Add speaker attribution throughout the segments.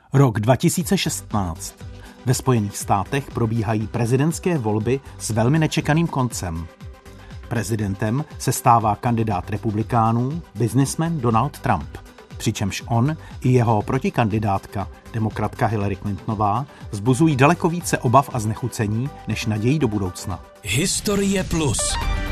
Speaker 1: Rok 2016. Ve Spojených státech probíhají prezidentské volby s velmi nečekaným koncem. Prezidentem se stává kandidát republikánů, biznismen Donald Trump, přičemž on i jeho protikandidátka, demokratka Hillary Clintonová, vzbuzují daleko více obav a znechucení než nadějí do budoucna.
Speaker 2: Historie plus.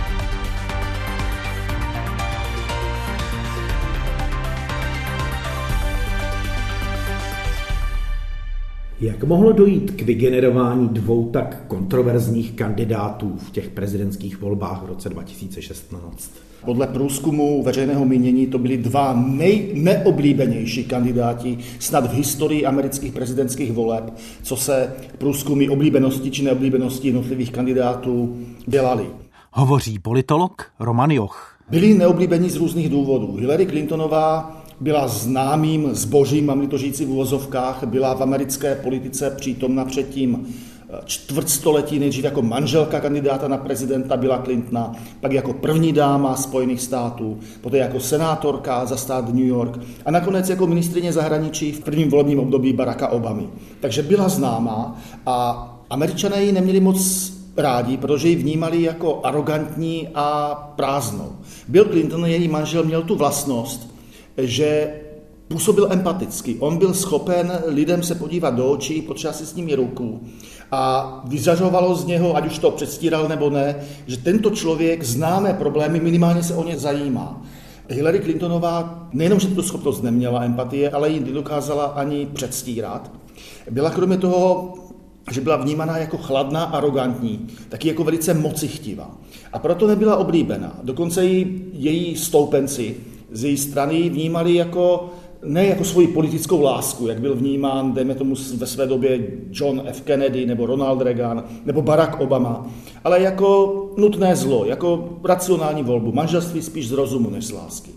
Speaker 1: Jak mohlo dojít k vygenerování dvou tak kontroverzních kandidátů v těch prezidentských volbách v roce 2016?
Speaker 3: Podle průzkumu veřejného mínění to byli dva nejoblíbenější kandidáti snad v historii amerických prezidentských voleb, co se průzkumy oblíbenosti či neoblíbenosti jednotlivých kandidátů dělali.
Speaker 1: Hovoří politolog Roman Joch.
Speaker 3: Byli neoblíbení z různých důvodů. Hillary Clintonová byla známým zbožím, mám-li to říci v uvozovkách, byla v americké politice přítomna předtím čtvrtstoletí, nejdřív jako manželka kandidáta na prezidenta Billa Clintona, pak jako první dáma Spojených států, poté jako senátorka za stát New York a nakonec jako ministryně zahraničí v prvním volebním období Baracka Obamy. Takže byla známá a Američané ji neměli moc rádi, protože ji vnímali jako arrogantní a prázdnou. Bill Clinton, její manžel, měl tu vlastnost, že působil empaticky. On byl schopen lidem se podívat do očí, potřebovat si s nimi ruku a vyzařovalo z něho, ať už to předstíral nebo ne, že tento člověk známé problémy, minimálně se o ně zajímá. Hillary Clintonová nejenom, že tuto schopnost neměla empatie, ale ji nedokázala ani předstírat. Byla kromě toho, že byla vnímaná jako chladná, arrogantní, taky jako velice mocichtivá. A proto nebyla oblíbená. Dokonce i její stoupenci z její strany vnímali jako, ne jako svoji politickou lásku, jak byl vnímán, dejme tomu ve své době John F. Kennedy nebo Ronald Reagan nebo Barack Obama, ale jako nutné zlo, jako racionální volbu, manželství spíš z rozumu než z lásky.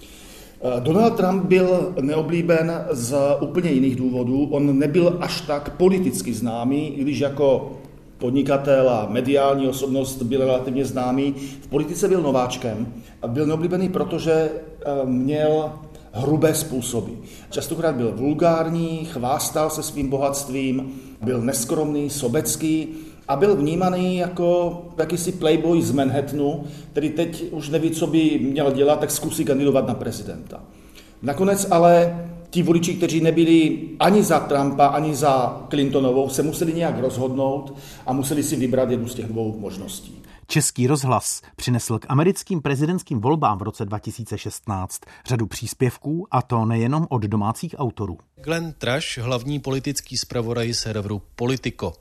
Speaker 3: Donald Trump byl neoblíben z úplně jiných důvodů. On nebyl až tak politicky známý, i když jako podnikatel a mediální osobnost byl relativně známý. V politice byl nováčkem a byl neoblíbený, protože měl hrubé způsoby. Častokrát byl vulgární, chvástal se svým bohatstvím, byl neskromný, sobecký a byl vnímaný jako jakýsi playboy z Manhattanu, který teď už neví, co by měl dělat, tak zkusí kandidovat na prezidenta. Nakonec ale ti voliči, kteří nebyli ani za Trumpa, ani za Clintonovou, se museli nějak rozhodnout a museli si vybrat jednu z těch dvou možností.
Speaker 1: Český rozhlas přinesl k americkým prezidentským volbám v roce 2016 řadu příspěvků, a to nejenom od domácích autorů.
Speaker 2: Glenn Trash, hlavní politický zpravodaj serveru Politico.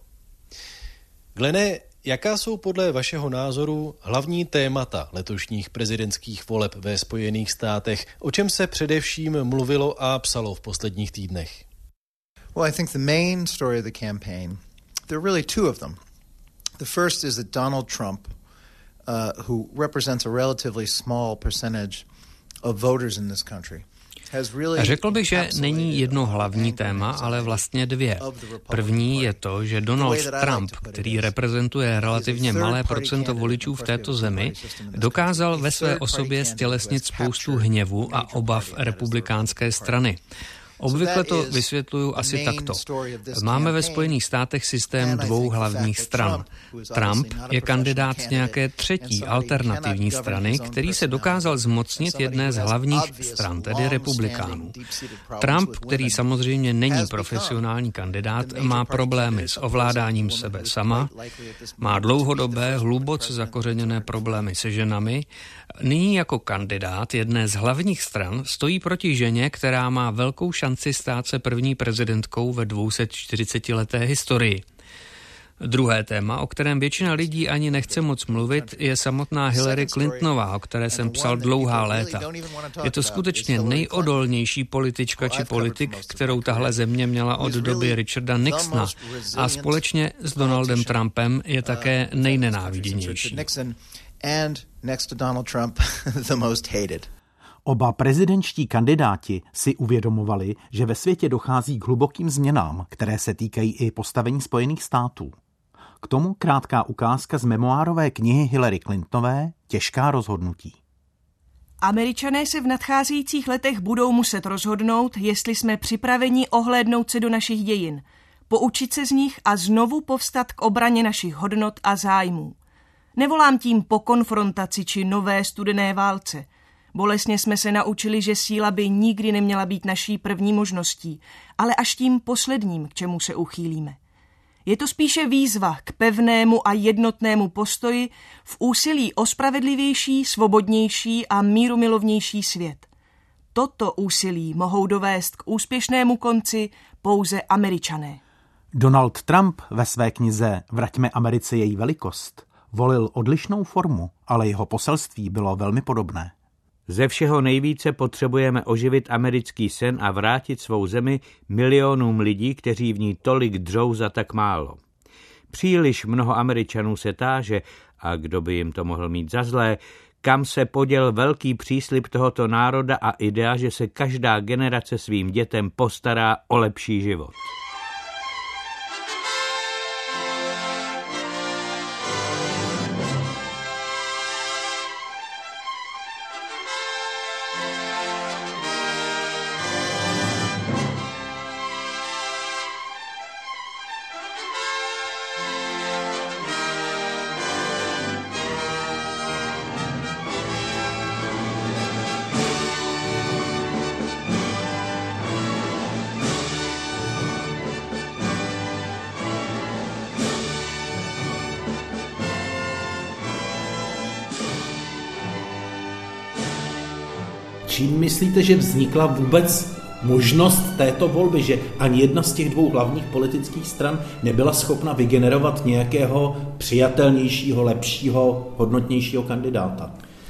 Speaker 2: Glene, jaká jsou podle vašeho názoru hlavní témata letošních prezidentských voleb ve Spojených státech? O čem se především mluvilo a psalo v posledních týdnech?
Speaker 4: Well, I think the main story of the campaign, there are really two of them. The first is that Donald Trump, who represents a relatively small percentage of voters in this country,
Speaker 5: Řekl bych, že není jedno hlavní téma, ale vlastně dvě. První je to, že Donald Trump, který reprezentuje relativně malé procento voličů v této zemi, dokázal ve své osobě stělesnit spoustu hněvu a obav republikánské strany. Obvykle to vysvětluju asi takto. Máme ve Spojených státech systém dvou hlavních stran. Trump je kandidát z nějaké třetí alternativní strany, který se dokázal zmocnit jedné z hlavních stran, tedy republikánů. Trump, který samozřejmě není profesionální kandidát, má problémy s ovládáním sebe sama, má dlouhodobé, hluboce zakořeněné problémy se ženami. Nyní jako kandidát jedné z hlavních stran stojí proti ženě, která má velkou šanci stát se první prezidentkou ve 240leté historii. Druhé téma, o kterém většina lidí ani nechce moc mluvit, je samotná Hillary Clintonová, o které jsem psal dlouhá léta. Je to skutečně nejodolnější politička či politik, kterou tahle země měla od doby Richarda Nixona, a společně s Donaldem Trumpem je také nejnenáviděnější.
Speaker 4: And next to Donald Trump, the most hated.
Speaker 1: Oba prezidentští kandidáti si uvědomovali, že ve světě dochází k hlubokým změnám, které se týkají i postavení Spojených států. K tomu krátká ukázka z memoárové knihy Hillary Clintonové Těžká rozhodnutí.
Speaker 6: Američané se v nadcházejících letech budou muset rozhodnout, jestli jsme připraveni ohlédnout se do našich dějin, poučit se z nich a znovu povstat k obraně našich hodnot a zájmů. Nevolám tím po konfrontaci či nové studené válce. Bolestně jsme se naučili, že síla by nikdy neměla být naší první možností, ale až tím posledním, k čemu se uchýlíme. Je to spíše výzva k pevnému a jednotnému postoji v úsilí o spravedlivější, svobodnější a mírumilovnější svět. Toto úsilí mohou dovést k úspěšnému konci pouze Američané.
Speaker 1: Donald Trump ve své knize Vraťme Americe její velikost volil odlišnou formu, ale jeho poselství bylo velmi podobné.
Speaker 7: Ze všeho nejvíce potřebujeme oživit americký sen a vrátit svou zemi milionům lidí, kteří v ní tolik dřou za tak málo. Příliš mnoho Američanů se táže, a kdo by jim to mohl mít za zlé, kam se poděl velký příslib tohoto národa a idea, že se každá generace svým dětem postará o lepší život.
Speaker 1: Čím myslíte, že vznikla vůbec možnost této volby, že ani jedna z těch dvou hlavních politických stran nebyla schopna vygenerovat nějakého přijatelnějšího, lepšího, hodnotnějšího kandidáta?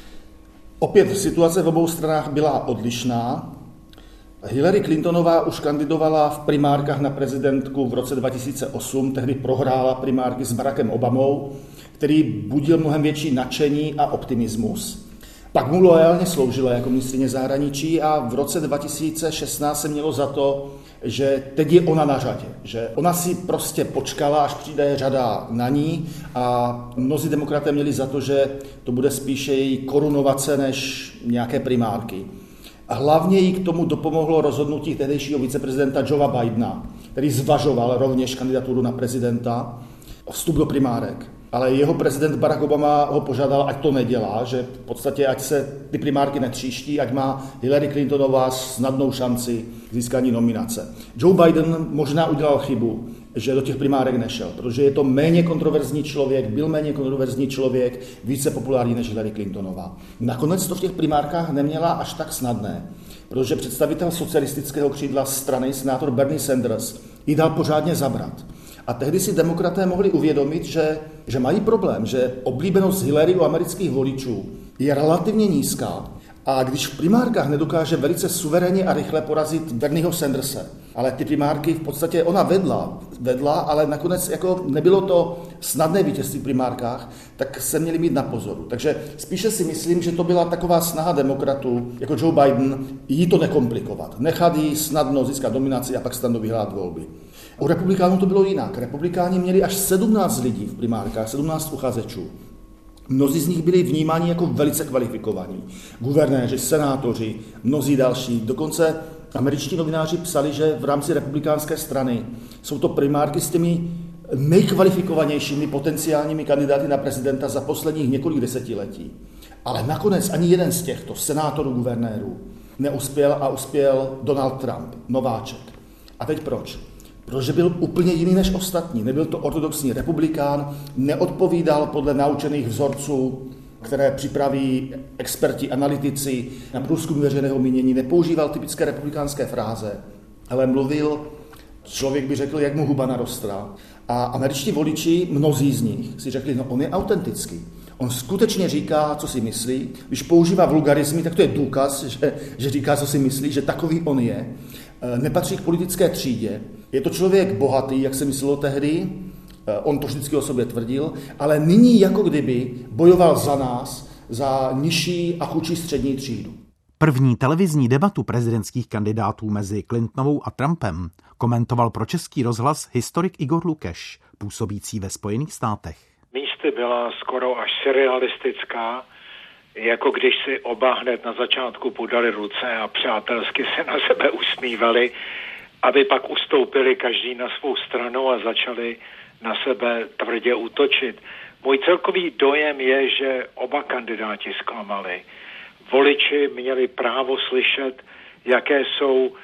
Speaker 3: Opět situace v obou stranách byla odlišná. Hillary Clintonová už kandidovala v primárkách na prezidentku v roce 2008, tehdy prohrála primárky s Barackem Obamou, který budil mnohem větší nadšení a optimismus. Pak mu loajálně sloužila jako ministryně zahraničí a v roce 2016 se mělo za to, že teď je ona na řadě, že ona si prostě počkala, až přijde řada na ní a mnozí demokraté měli za to, že to bude spíše její korunovace než nějaké primárky. A hlavně jí k tomu dopomohlo rozhodnutí tehdejšího viceprezidenta Joea Bidena, který zvažoval rovněž kandidaturu na prezidenta, vstup do primárek. Ale jeho prezident Barack Obama ho požádal, ať to nedělá, že v podstatě ať se ty primárky netříští, ať má Hillary Clintonová snadnou šanci k získání nominace. Joe Biden možná udělal chybu, že do těch primárek nešel, protože je to méně kontroverzní člověk, byl méně kontroverzní člověk, více populární než Hillary Clintonová. Nakonec to v těch primárkách neměla až tak snadné, protože představitel socialistického křídla strany, senátor Bernie Sanders, jí dal pořádně zabrat. A tehdy si demokraté mohli uvědomit, že mají problém, že oblíbenost Hillary u amerických voličů je relativně nízká. A když v primárkách nedokáže velice suverénně a rychle porazit Bernieho Sanderse, ale ty primárky v podstatě ona vedla, ale nakonec jako nebylo to snadné vítězství v primárkách, tak se měli mít na pozoru. Takže spíše si myslím, že to byla taková snaha demokratů, jako Joe Biden, jí to nekomplikovat. Nechat jí snadno získat dominaci a pak snadno vyhrát volby. U republikánů to bylo jinak. Republikáni měli až 17 lidí v primárkách, 17 uchazečů. Mnozí z nich byli vnímáni jako velice kvalifikovaní. Guvernéři, senátoři, mnozí další. Dokonce američtí novináři psali, že v rámci republikánské strany jsou to primárky s těmi nejkvalifikovanějšími potenciálními kandidáty na prezidenta za posledních několik desetiletí. Ale nakonec ani jeden z těchto senátorů, guvernérů neuspěl a uspěl Donald Trump, nováček. A teď proč? Protože byl úplně jiný než ostatní. Nebyl to ortodoxní republikán, neodpovídal podle naučených vzorců, které připraví experti, analytici na průzkum veřejného mínění, nepoužíval typické republikánské fráze, ale mluvil, člověk by řekl, jak mu huba narostla. A američtí voliči, mnozí z nich, si řekli, no on je autentický. On skutečně říká, co si myslí. Když používá vulgarismy, tak to je důkaz, že říká, co si myslí, že takový on je. Nepatří k politické třídě. Je to člověk bohatý, jak se myslelo tehdy, on to vždycky o sobě tvrdil, ale nyní jako kdyby bojoval za nás, za nižší a chudší střední třídu.
Speaker 1: První televizní debatu prezidentských kandidátů mezi Clintonovou a Trumpem komentoval pro Český rozhlas historik Igor Lukeš, působící ve Spojených státech.
Speaker 8: Místy byla skoro až surrealistická, jako když si oba hned na začátku podali ruce a přátelsky se na sebe usmívali, aby pak ustoupili každý na svou stranu a začali na sebe tvrdě útočit. Můj celkový dojem je, že oba kandidáti zklamali. Voliči měli právo slyšet, jaké jsou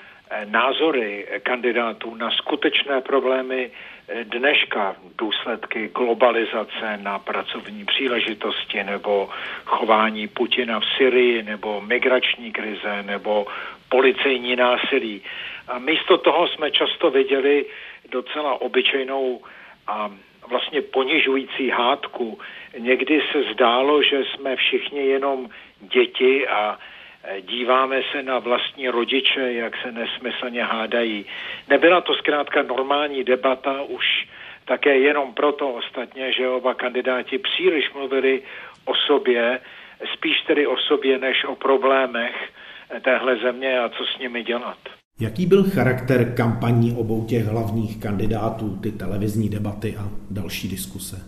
Speaker 8: názory kandidátů na skutečné problémy dneška, důsledky globalizace, na pracovní příležitosti nebo chování Putina v Syrii nebo migrační krize nebo policejní násilí. A místo toho jsme často viděli docela obyčejnou a vlastně ponižující hádku. Někdy se zdálo, že jsme všichni jenom děti a díváme se na vlastní rodiče, jak se nesmyslně hádají. Nebyla to zkrátka normální debata, už také jenom proto ostatně, že oba kandidáti příliš mluvili o sobě, spíš tedy o sobě, než o problémech téhle země a co s nimi dělat.
Speaker 1: Jaký byl charakter kampaní obou těch hlavních kandidátů, ty televizní debaty a další diskuse?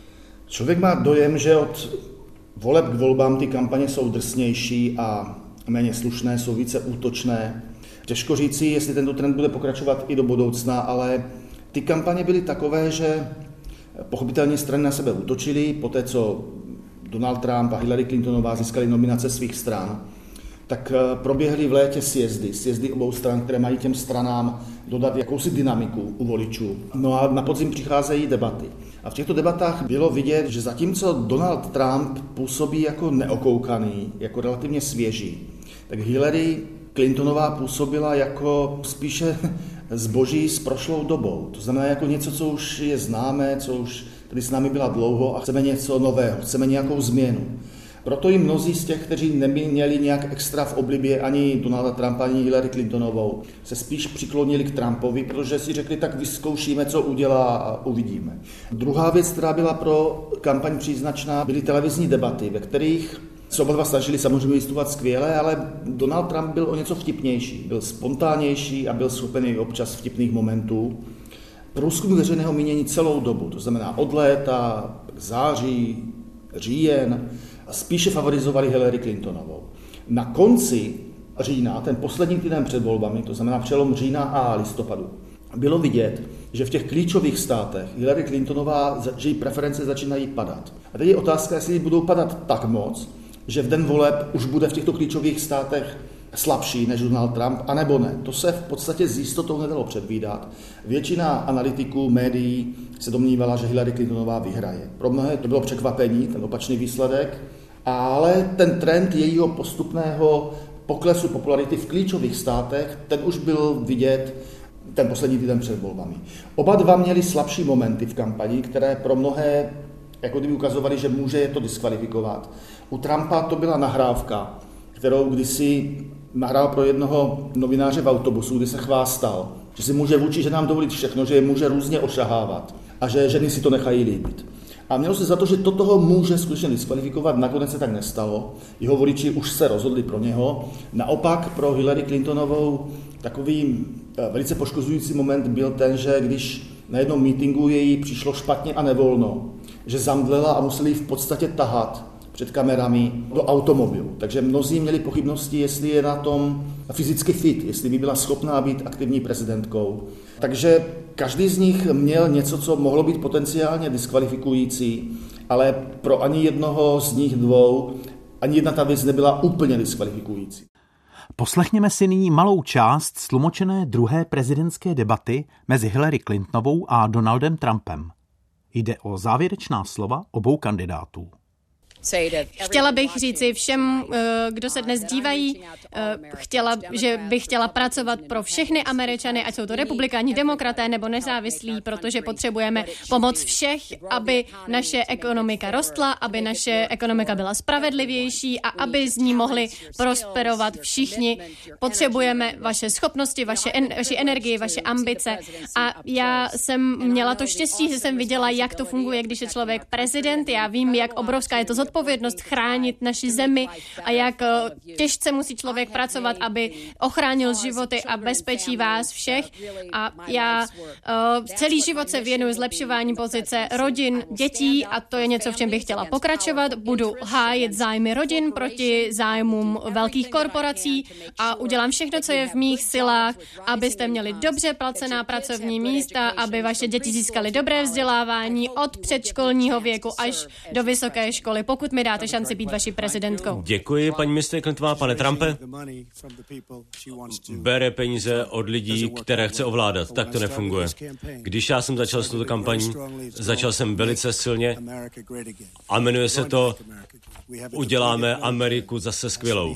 Speaker 3: Člověk má dojem, že od voleb k volbám ty kampaně jsou drsnější a méně slušné, jsou více útočné. Těžko říci, jestli tento trend bude pokračovat i do budoucna, ale ty kampaně byly takové, že pochopitelně strany na sebe útočily, poté co Donald Trump a Hillary Clintonová získali nominace svých stran, tak proběhly v létě sjezdy obou stran, které mají těm stranám dodat jakousi dynamiku u voličů. No a na podzim přicházejí debaty. A v těchto debatách bylo vidět, že zatímco Donald Trump působí jako neokoukaný, jako relativně svěží, tak Hillary Clintonová působila jako spíše zboží s prošlou dobou. To znamená jako něco, co už je známé, co už tady s námi byla dlouho a chceme něco nového, chceme nějakou změnu. Proto i mnozí z těch, kteří neměli nějak extra v oblibě ani Donalda Trumpa, ani Hillary Clintonovou, se spíš přiklonili k Trumpovi, protože si řekli, tak vyzkoušíme, co udělá a uvidíme. Druhá věc, která byla pro kampaň příznačná, byly televizní debaty, ve kterých se oba dva snažili samozřejmě vystupovat skvěle, ale Donald Trump byl o něco vtipnější, byl spontánnější a byl schopen i občas vtipných momentů. Průzkum veřejného mínění celou dobu, to znamená od léta, září, říjen, spíše favorizovali Hillary Clintonovou. Na konci října, ten poslední týden před volbami, to znamená přelom října a listopadu, bylo vidět, že v těch klíčových státech Hillary Clintonová, že její preference začínají padat. A teď je otázka, jestli budou padat tak moc, že v den voleb už bude v těchto klíčových státech slabší než Donald Trump, anebo ne. To se v podstatě s jistotou nedalo předvídat. Většina analytiků, médií se domnívala, že Hillary Clintonová vyhraje. Pro mnohé to bylo překvapení, ten opačný výsledek, ale ten trend jejího postupného poklesu popularity v klíčových státech, ten už byl vidět ten poslední týden před volbami. Oba dva měli slabší momenty v kampani, které pro mnohé jako kdyby ukazovali, že může je to diskvalifikovat. U Trumpa to byla nahrávka, kterou kdysi nahrál pro jednoho novináře v autobusu, kdy se chvástal, že si může vůči ženám dovolit všechno, že je může různě ošahávat a že ženy si to nechají líbit. A mělo se za to, že toto ho může skutečně diskvalifikovat, nakonec se tak nestalo. Jeho voliči už se rozhodli pro něho. Naopak pro Hillary Clintonovou takový velice poškozující moment byl ten, že když na jednom mítinku její přišlo špatně a nevolno, že zamdlela a museli ji v podstatě tahat před kamerami do automobilu. Takže mnozí měli pochybnosti, jestli je na tom fyzicky fit, jestli by byla schopná být aktivní prezidentkou. Takže každý z nich měl něco, co mohlo být potenciálně diskvalifikující, ale pro ani jednoho z nich dvou ani jedna ta věc nebyla úplně diskvalifikující.
Speaker 1: Poslechněme si nyní malou část stlumočené druhé prezidentské debaty mezi Hillary Clintonovou a Donaldem Trumpem. Jde o závěrečná slova obou kandidátů.
Speaker 9: Chtěla bych říci všem, kdo se dnes dívají, že bych chtěla pracovat pro všechny Američany, ať jsou to republikáni, demokraté nebo nezávislí, protože potřebujeme pomoc všech, aby naše ekonomika rostla, aby naše ekonomika byla spravedlivější a aby z ní mohli prosperovat všichni. Potřebujeme vaše schopnosti, vaši energii, vaše ambice a já jsem měla to štěstí, že jsem viděla, jak to funguje, když je člověk prezident. Já vím, jak obrovská je to zodpovědnost zodpovědnost chránit naši zemi a jak těžce musí člověk pracovat, aby ochránil životy a bezpečí vás všech. A já celý život se věnuju zlepšování pozice rodin, dětí a to je něco, v čem bych chtěla pokračovat. Budu hájit zájmy rodin proti zájmům velkých korporací a udělám všechno, co je v mých silách, abyste měli dobře placená pracovní místa, aby vaše děti získaly dobré vzdělávání od předškolního věku až do vysoké školy, pokud mi dáte šanci být vaší prezidentkou.
Speaker 10: Děkuji, paní ministryně Clintonová. Pane Trumpe, bere peníze od lidí, které chce ovládat. Tak to nefunguje. Když já jsem začal s touto kampaní, začal jsem velice silně a jmenuje se to Uděláme Ameriku zase skvělou.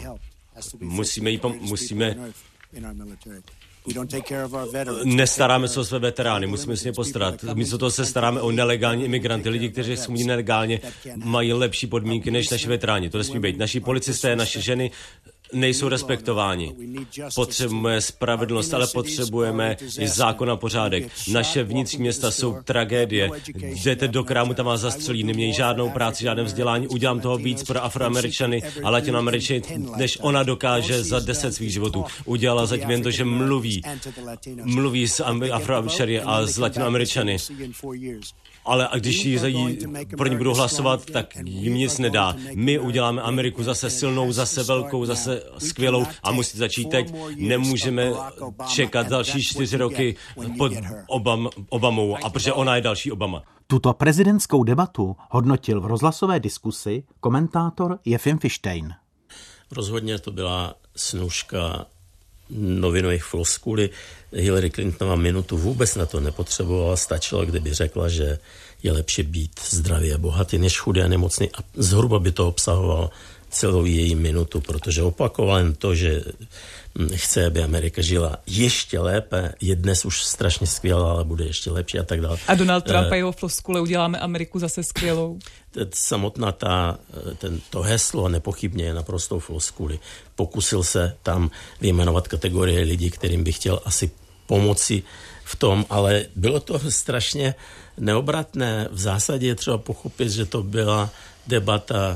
Speaker 10: Nestaráme se o své veterány, musíme si ně postarat. Místo toho se staráme o nelegální imigranty. Lidi, kteří jsou nelegálně, mají lepší podmínky než naši veteráni. To nesmí být. Naši policisté, naše ženy nejsou respektováni. Potřebujeme spravedlnost, ale potřebujeme i zákon a pořádek. Naše vnitřní města jsou tragédie. Jdete do krámu, tam vás zastřelí, nemějí žádnou práci, žádné vzdělání. Udělám toho víc pro Afroameričany a Latinoameričany, než ona dokáže za 10 svých životů. Udělala zatím jen to, že mluví s Afroameričany a s Latinoameričany. Ale a když pro ní budou hlasovat, tak jim nic nedá. My uděláme Ameriku zase silnou, zase velkou, zase skvělou a musí začít teď. Nemůžeme čekat další 4 roky pod Obamou, a protože ona je další Obama.
Speaker 1: Tuto prezidentskou debatu hodnotil v rozhlasové diskusi komentátor Jefim Fištejn.
Speaker 11: Rozhodně to byla snůška novinových floskulí. Hillary Clintonová minutu vůbec na to nepotřebovala, stačilo, kdyby řekla, že je lepší být zdravý a bohatý než chudý a nemocný a zhruba by to obsahovalo celou její minutu, protože opakoval jen to, že chce, aby Amerika žila ještě lépe, je dnes už strašně skvělá, ale bude ještě lepší a tak dále.
Speaker 12: A Donald Trump a jeho floskule Uděláme Ameriku zase skvělou.
Speaker 11: Samotná to heslo nepochybně je naprostou floskuli. Pokusil se tam vyjmenovat kategorie lidí, kterým by chtěl asi pomoci v tom, ale bylo to strašně neobratné. V zásadě je třeba pochopit, že to byla debata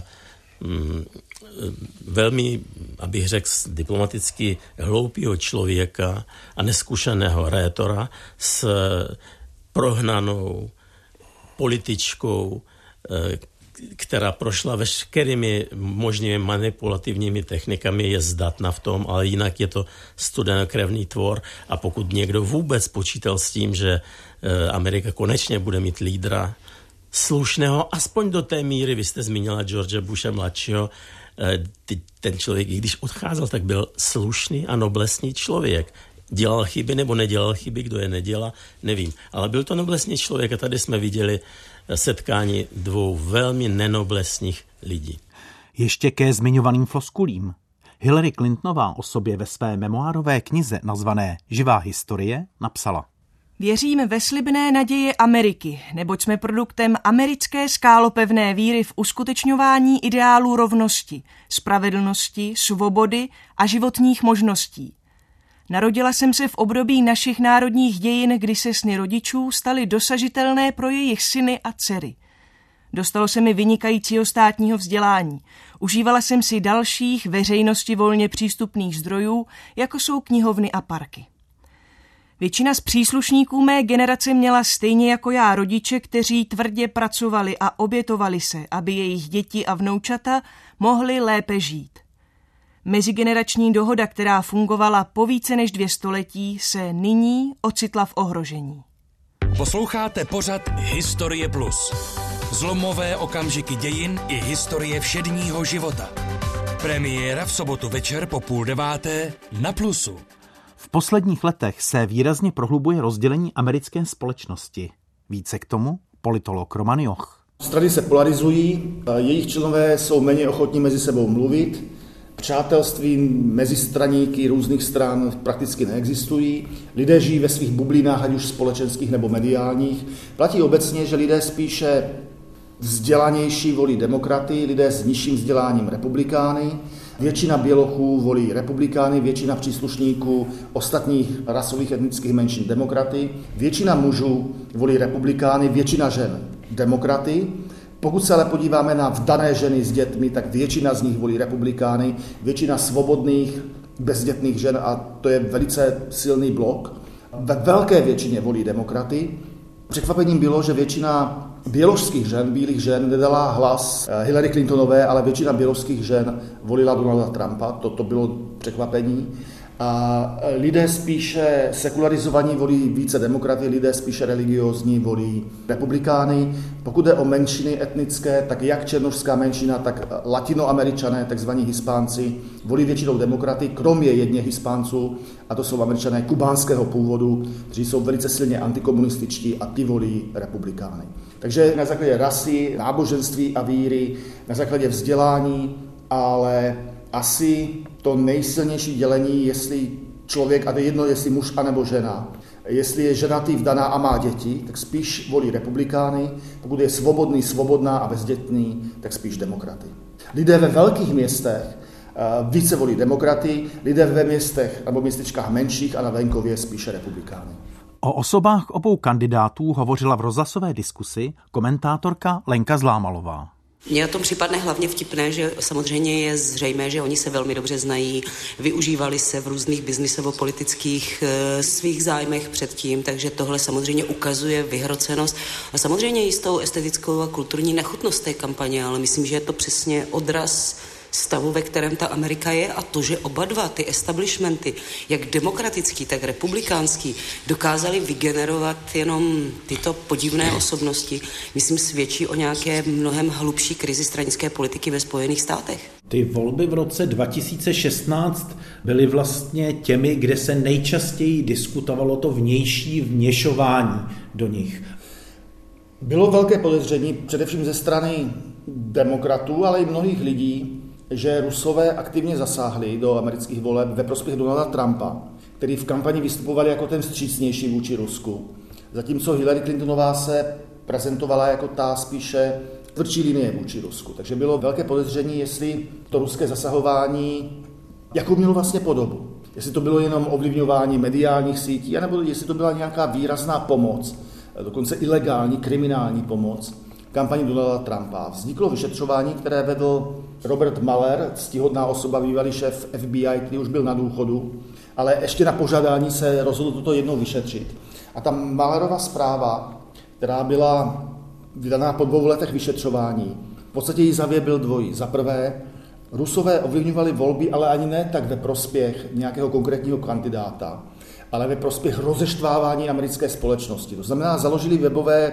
Speaker 11: velmi, abych řekl diplomaticky, hloupého člověka a neskušeného rétora s prohnanou političkou, která prošla veškerými možnými manipulativními technikami, je zdatna v tom, ale jinak je to studenokrevný tvor a pokud někdo vůbec počítal s tím, že Amerika konečně bude mít lídra slušného, aspoň do té míry, vy jste zmínila George Bushe mladšího, ten člověk, i když odcházel, tak byl slušný a noblesný člověk. Dělal chyby nebo nedělal chyby, kdo je nedělá, nevím. Ale byl to noblesný člověk a tady jsme viděli setkání 2 velmi nenoblesních lidí.
Speaker 1: Ještě ke zmiňovaným floskulím. Hillary Clintonová o sobě ve své memoárové knize nazvané Živá historie napsala:
Speaker 6: Věřím ve slibné naděje Ameriky, neboť jsme produktem americké skálopevné víry v uskutečňování ideálů rovnosti, spravedlnosti, svobody a životních možností. Narodila jsem se v období našich národních dějin, kdy se sny rodičů staly dosažitelné pro jejich syny a dcery. Dostalo se mi vynikajícího státního vzdělání. Užívala jsem si dalších veřejnosti volně přístupných zdrojů, jako jsou knihovny a parky. Většina z příslušníků mé generace měla stejně jako já rodiče, kteří tvrdě pracovali a obětovali se, aby jejich děti a vnoučata mohly lépe žít. Mezigenerační dohoda, která fungovala po více než 2 století, se nyní ocitla v ohrožení.
Speaker 13: Posloucháte pořad Historie Plus. Zlomové okamžiky dějin i historie všedního života. Premiéra v sobotu večer po 8:30 na Plusu.
Speaker 1: V posledních letech se výrazně prohlubuje rozdělení americké společnosti. Více k tomu politolog Roman Joch.
Speaker 3: Strany se polarizují, jejich členové jsou méně ochotní mezi sebou mluvit, přátelství mezi straníky různých stran prakticky neexistují, lidé žijí ve svých bublinách, ať už společenských nebo mediálních. Platí obecně, že lidé spíše vzdělanější volí demokraty, lidé s nižším vzděláním republikány. Většina bělochů volí republikány, většina příslušníků ostatních rasových etnických menšin demokraty, většina mužů volí republikány, většina žen demokraty. Pokud se ale podíváme na vdané ženy s dětmi, tak většina z nich volí republikány, většina svobodných bezdětných žen, a to je velice silný blok, ve velké většině volí demokraty. Překvapením bylo, že většina běložských žen, bílých žen, nedala hlas Hillary Clintonové, ale většina běložských žen volila Donalda Trumpa. To bylo překvapení. A lidé spíše sekularizovaní volí více demokraty, lidé spíše religiózní volí republikány. Pokud jde o menšiny etnické, tak jak černošská menšina, tak latinoameričané, takzvaní Hispánci, volí většinou demokraty, kromě jedně Hispánců, a to jsou Američané kubánského původu, kteří jsou velice silně antikomunističtí a ty volí republikány. Takže na základě rasy, náboženství a víry, na základě vzdělání, ale asi to nejsilnější dělení, jestli člověk, a to je jedno, jestli muž anebo žena, jestli je ženatý, vdaná a má děti, tak spíš volí republikány, pokud je svobodný, svobodná a bezdětný, tak spíš demokraty. Lidé ve velkých městech více volí demokraty, lidé ve městech nebo městečkách menších a na venkově spíše republikány.
Speaker 1: O osobách obou kandidátů hovořila v rozhlasové diskusi komentátorka Lenka Zlámalová.
Speaker 14: Mně na tom připadne hlavně vtipné, že samozřejmě je zřejmé, že oni se velmi dobře znají, využívali se v různých biznisovo-politických svých zájmech předtím, takže tohle samozřejmě ukazuje vyhrocenost a samozřejmě jistou estetickou a kulturní nechutnost té kampaně, ale myslím, že je to přesně odraz stavu, ve kterém ta Amerika je, a to, že oba dva ty establishmenty, jak demokratický, tak republikánský, dokázali vygenerovat jenom tyto podivné osobnosti, myslím, svědčí o nějaké mnohem hlubší krizi stranické politiky ve Spojených státech.
Speaker 15: Ty volby v roce 2016 byly vlastně těmi, kde se nejčastěji diskutovalo to vnější vměšování do nich.
Speaker 3: Bylo velké podezření, především ze strany demokratů, ale i mnohých lidí, že Rusové aktivně zasáhli do amerických voleb ve prospěch Donalda Trumpa, který v kampani vystupoval jako ten vstřícnější vůči Rusku. Zatímco Hillary Clintonová se prezentovala jako ta spíše tvrdší linie vůči Rusku. Takže bylo velké podezření, jestli to ruské zasahování, jakou mělo vlastně podobu. Jestli to bylo jenom ovlivňování mediálních sítí, anebo jestli to byla nějaká výrazná pomoc, dokonce ilegální, kriminální pomoc kampani Donalda Trumpa. Vzniklo vyšetřování, které vedl Robert Mueller, ctihodná osoba, bývalý šéf FBI, který už byl na důchodu, ale ještě na požádání se rozhodl toto jednou vyšetřit. A ta Muellerova zpráva, která byla vydaná po 2 letech vyšetřování, v podstatě jí závěr byl dvojí. Za prvé, Rusové ovlivňovali volby, ale ani ne tak ve prospěch nějakého konkrétního kandidáta, ale ve prospěch rozeštvávání americké společnosti. To znamená, založili webové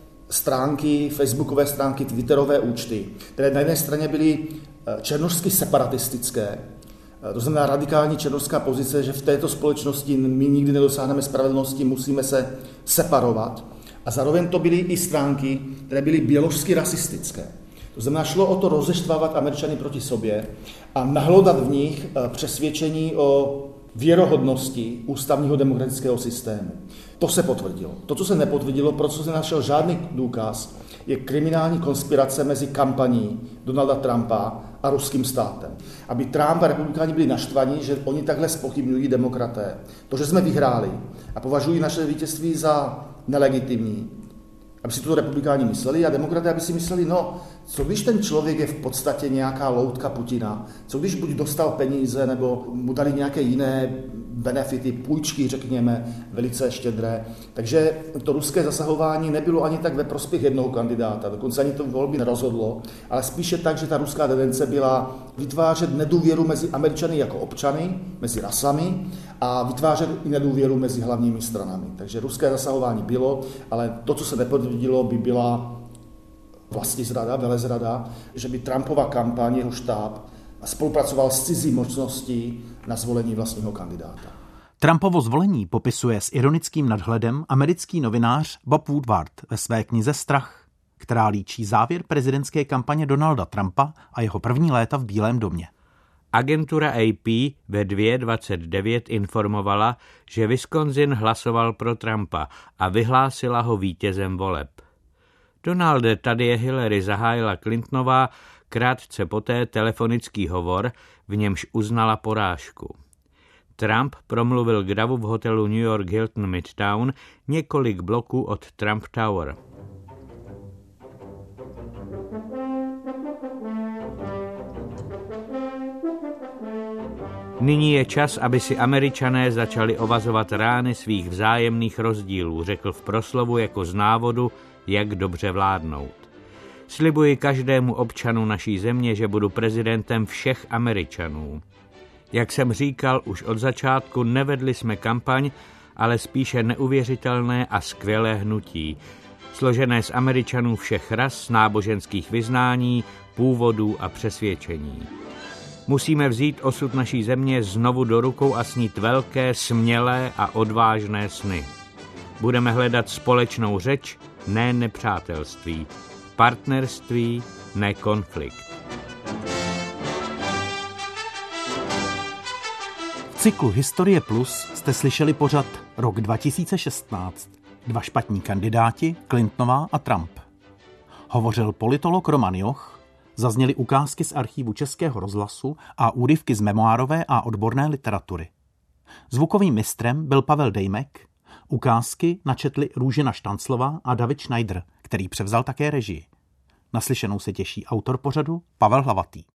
Speaker 3: stránky, facebookové stránky, twitterové účty, které na jedné straně byly černošsky separatistické, to znamená radikální černošská pozice, že v této společnosti my nikdy nedosáhneme spravedlnosti, musíme se separovat. A zároveň to byly i stránky, které byly běložsky rasistické. To znamená, šlo o to rozeštvávat Američany proti sobě a nahlodat v nich přesvědčení o věrohodnosti ústavního demokratického systému. To se potvrdilo. To, co se nepotvrdilo, pro co se našel žádný důkaz, je kriminální konspirace mezi kampaní Donalda Trumpa a ruským státem. Aby Trump a republikáni byli naštvaní, že oni takhle zpochybňují demokraté. To, že jsme vyhráli a považují naše vítězství za nelegitimní, aby si to republikáni mysleli, a demokraté, aby si mysleli, no, co když ten člověk je v podstatě nějaká loutka Putina, co když buď dostal peníze, nebo mu dali nějaké jiné benefity, půjčky, řekněme, velice štědré. Takže to ruské zasahování nebylo ani tak ve prospěch jednoho kandidáta, dokonce ani to volby nerozhodlo, ale spíše tak, že ta ruská tendence byla vytvářet nedůvěru mezi Američany jako občany, mezi rasami, a vytvářet i nedůvěru mezi hlavními stranami. Takže ruské zasahování bylo, ale to, co se nepotvrdilo, by byla vlastizrada, velezrada, že by Trumpova kampaň, jeho štáb, spolupracoval s cizí mocností na zvolení vlastního kandidáta.
Speaker 1: Trumpovo zvolení popisuje s ironickým nadhledem americký novinář Bob Woodward ve své knize Strach, která líčí závěr prezidentské kampaně Donalda Trumpa a jeho první léta v Bílém domě.
Speaker 7: Agentura AP ve 2:29 informovala, že Wisconsin hlasoval pro Trumpa a vyhlásila ho vítězem voleb. Donalde, tady je Hillary, zahájila Clintonová krátce poté telefonický hovor, v němž uznala porážku. Trump promluvil k davu v hotelu New York Hilton Midtown několik bloků od Trump Tower. Nyní je čas, aby si Američané začali ovazovat rány svých vzájemných rozdílů, řekl v proslovu jako z návodu, jak dobře vládnout. Slibuji každému občanu naší země, že budu prezidentem všech Američanů. Jak jsem říkal, už od začátku nevedli jsme kampaň, ale spíše neuvěřitelné a skvělé hnutí, složené z Američanů všech ras, náboženských vyznání, původů a přesvědčení. Musíme vzít osud naší země znovu do rukou a snít velké, smělé a odvážné sny. Budeme hledat společnou řeč, ne nepřátelství, partnerství, ne konflikt.
Speaker 1: V cyklu Historie Plus jste slyšeli pořad Rok 2016. 2 špatní kandidáti, Clintonová a Trump. Hovořil politolog Roman Joch, zazněly ukázky z archívu Českého rozhlasu a úryvky z memoárové a odborné literatury. Zvukovým mistrem byl Pavel Dejmek, ukázky načetli Růžena Štanclová a David Schneider, který převzal také režii. Naslyšenou se těší autor pořadu Pavel Hlavatý.